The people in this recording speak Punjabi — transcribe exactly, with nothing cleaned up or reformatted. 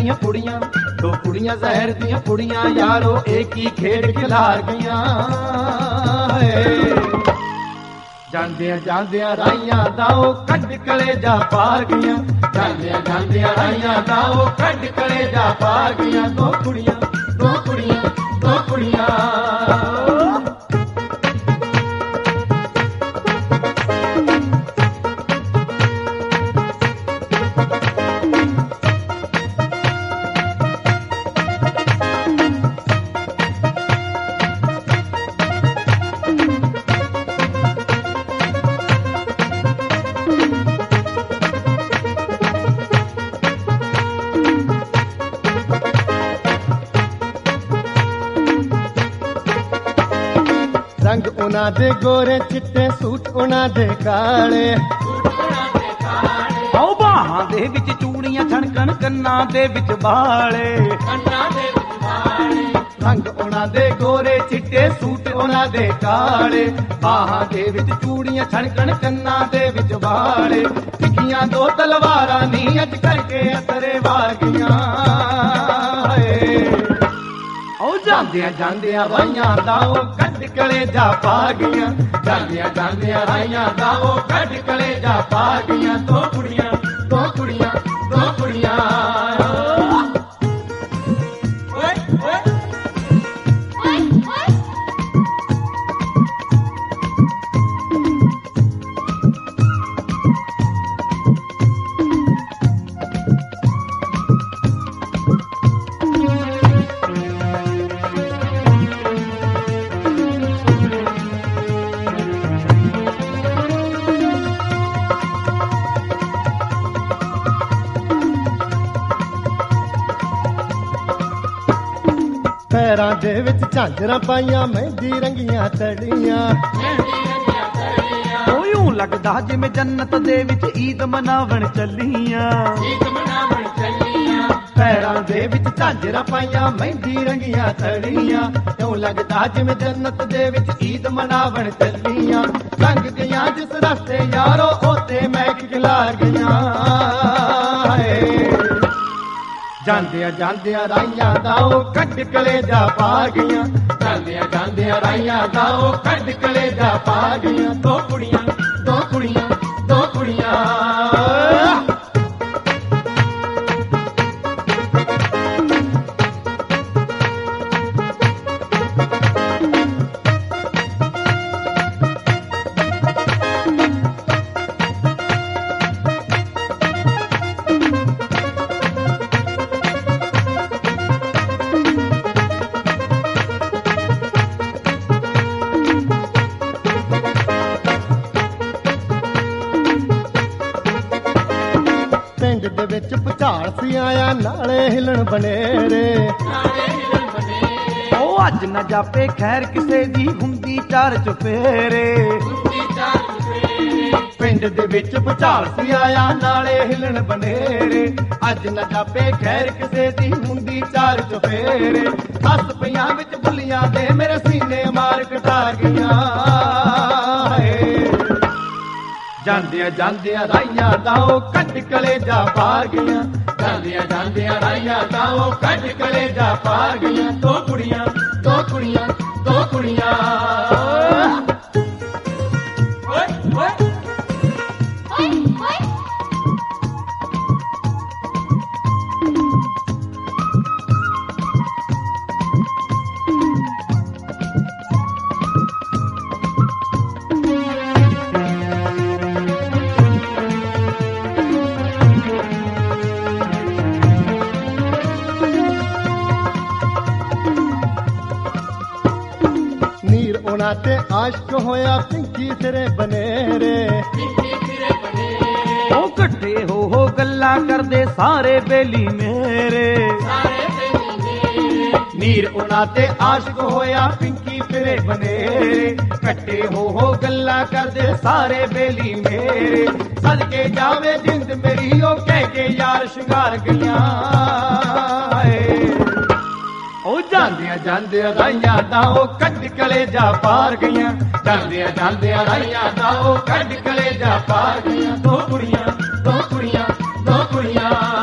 ਦੀਆਂ ਕੁੜੀਆਂ, ਦੋ ਕੁੜੀਆਂ ਜ਼ਹਿਰ ਦੀਆਂ ਕੁੜੀਆਂ ਯਾਰੋ ਇੱਕ ਹੀ ਖੇਡ ਖਿਲਾਰ ਗਈਆਂ। ਜਾਂਦਿਆਂ ਜਾਂਦਿਆਂ ਰਾਈਆਂ ਦਾ ਉਹ ਕੱਢ ਕਲੇਜਾ ਪਾਰ ਗਈਆਂ, ਜਾਂਦਿਆਂ ਜਾਂਦਿਆਂ ਰਾਈਆਂ ਦਾ ਉਹ ਕੱਢ ਕਲੇਜਾ ਪਾਰ ਗਈਆਂ। ਦੋ ਕੁੜੀਆਂ ਦੋ ਕੁੜੀਆਂ ਦੋ ਕੁੜੀਆਂ। ਰੰਗ ਉਹਨਾਂ ਦੇ ਗੋਰੇ ਚਿੱਟੇ ਸੂਟ ਉਹਨਾਂ ਦੇ ਕਾਲੇ, ਆਓ ਬਾਹਾਂ ਦੇ ਵਿੱਚ ਚੂੜੀਆਂ ਛਣਕਣ ਕੰਨਾਂ ਦੇ ਵਿੱਚ ਬਾਲੇ, ਰੰਗ ਉਹਨਾਂ ਦੇ ਗੋਰੇ ਚਿੱਟੇ ਸੂਟ ਉਹਨਾਂ ਦੇ ਕਾਲੇ, ਬਾਹਾਂ ਦੇ ਵਿੱਚ ਚੂੜੀਆਂ ਛਣਕਣ ਕੰਨਾਂ ਦੇ ਵਿੱਚ ਬਾਲੇ। ਟਿੱਕੀਆਂ ਦੋ ਤਲਵਾਰਾਂ ਨੀ ਅੱਜ ਕਰਕੇ ਅਸਰੇ ਵਾਰ ਗਈਆਂ। ਉਹ ਜਾਂਦਿਆਂ ਜਾਂਦਿਆਂ ਰਾਈਆਂ ਦਾ ਉਹ ਕੱਢ ਕਲੇਜਾ ਪਾ ਗਈਆਂ, ਜਾਂਦਿਆਂ ਜਾਂਦਿਆਂ ਰਾਈਆਂ ਦਾ ਉਹ ਕੱਢ ਕਲੇਜਾ ਪਾ ਗਈਆਂ। ਦੋ ਕੁੜੀਆਂ ਦੋ ਕੁੜੀਆਂ ਦੋ ਕੁੜੀਆਂ। ਓਏ ਓਏ ਪੈਰਾਂ ਦੇ ਵਿੱਚ ਝਾਂਜਰਾਂ ਪਾਈਆਂ ਮਹਿੰਦੀ ਰੰਗੀਆਂ ਤੜੀਆਂ, ਓਯੋਂ ਲੱਗਦਾ ਜਿਵੇਂ ਜੰਨਤ ਦੇ ਵਿੱਚ ਈਦ ਮਨਾਵਣ ਚੱਲੀਆਂ। ਪੈਰਾਂ ਦੇ ਵਿੱਚ ਝਾਂਜਰਾਂ ਪਾਈਆਂ ਮਹਿੰਦੀ ਰੰਗੀਆਂ ਤੜੀਆਂ, ਓਂ ਲੱਗਦਾ ਜਿਵੇਂ ਜੰਨਤ ਦੇ ਵਿੱਚ ਈਦ ਮਨਾਵਣ ਚੱਲੀਆਂ। ਲੰਘ ਗਈਆਂ ਜਿਸ ਰਸਤੇ ਯਾਰੋ ਉੱਥੇ ਮਹਿਕ ਖਿਲਾਰ ਗਈਆਂ। ਜਾਂਦਿਆਂ ਜਾਂਦਿਆਂ ਰਾਈਆਂ ਦਾ ਉਹ ਕੱਢ ਕਲੇਜਾ ਪਾ ਗਈਆਂ, ਜਾਂਦਿਆਂ ਜਾਂਦਿਆਂ ਰਾਈਆਂ ਦਾ ਉਹ ਕੱਢ ਕਲੇਜਾ ਪਾ ਗਈਆਂ। ਦੋ ਕੁੜੀਆਂ ਦੋ ਕੁੜੀਆਂ ਦੋ ਕੁੜੀਆਂ। ਪਿੰਡ ਦੇ ਵਿੱਚ ਭੁਚਾਲ ਸੀ ਆਇਆ ਨਾਲੇ ਹਿਲਣ ਬਨੇਰੇ, ਉਹ ਅੱਜ ਨਾ ਜਾਪੇ ਖੈਰ ਕਿਸੇ ਦੀ ਹੁੰਦੀ ਚਾਰ ਚੁਫੇਰੇ। ਪਿੰਡ ਦੇ ਵਿੱਚ ਭੁਚਾਲ ਸੀ ਆਇਆ ਨਾਲੇ ਹਿਲਣ ਬਨੇਰੇ, ਅੱਜ ਨਾ ਜਾਪੇ ਖੈਰ ਕਿਸੇ ਦੀ ਹੁੰਦੀ ਚਾਰ ਚੁਫੇਰੇ। ਹੱਸ ਪਈਆਂ ਵਿੱਚ ਬੁੱਲੀਆਂ ਦੇ ਮੇਰੇ ਸੀਨੇ ਮਾਰ ਕਟਾਰ ਗਈਆਂ। ਜਾਂਦਿਆਂ ਜਾਂਦਿਆਂ ਰਾਈਆਂ ਦਾ ਉਹ ਕੱਢ ਕਲੇਜਾ ਪਾਰ ਗਈਆਂ, ਜਾਂਦਿਆਂ ਜਾਂਦਿਆਂ ਰਾਈਆਂ ਦਾ ਉਹ ਕੱਢ ਕਲੇਜਾ ਪਾਰ ਗਈਆਂ। ਦੋ ਕੁੜੀਆਂ ਦੋ ਕੁੜੀਆਂ ਦੋ ਕੁੜੀਆਂ। ਓਏ ਓਏ ਓਏ ਓਏ ਉਹਨਾਂ ਤੇ ਆਸ਼ਕ ਹੋਇਆ ਪਿੰਕੀ ਸਿਰੇ ਬਨੇਰੇ, ਉਹ ਇਕੱਠੇ ਹੋ ਹੋ ਗੱਲਾਂ ਕਰਦੇ ਸਾਰੇ ਬੇਲੀ ਮੇਰੇ। ਨੀਰ ਉਹਨਾਂ ਤੇ ਆਸ਼ਕ ਹੋਇਆ ਪਿੰਕੀ ਫਿਰੇ ਬਨੇਰੇ, ਇਕੱਠੇ ਹੋ ਹੋ ਗੱਲਾਂ ਕਰਦੇ ਸਾਰੇ ਬੇਲੀ ਮੇਰੇ। ਸਦਕੇ ਜਾਵੇ ਜਿੰਦ ਮੇਰੀ ਉਹ ਕਹਿ ਕੇ ਯਾਰ ਸ਼ਿੰਗਾਰ ਗਈਆਂ। ਉਹ ਜਾਂਦਿਆਂ ਜਾਂਦਿਆਂ ਰਾਈਆਂ ਦਾ ਉਹ ਕੱਢ ਕਲੇਜਾ ਪਾਰ ਗਈਆਂ, ਜਾਂਦਿਆਂ ਜਾਂਦਿਆਂ ਰਾਈਆਂ ਦਾ ਉਹ ਕੱਢ ਕਲੇਜਾ ਪਾਰ ਗਈਆਂ। ਦੋ ਕੁੜੀਆਂ ਦੋ ਕੁੜੀਆਂ ਦੋ ਕੁੜੀਆਂ।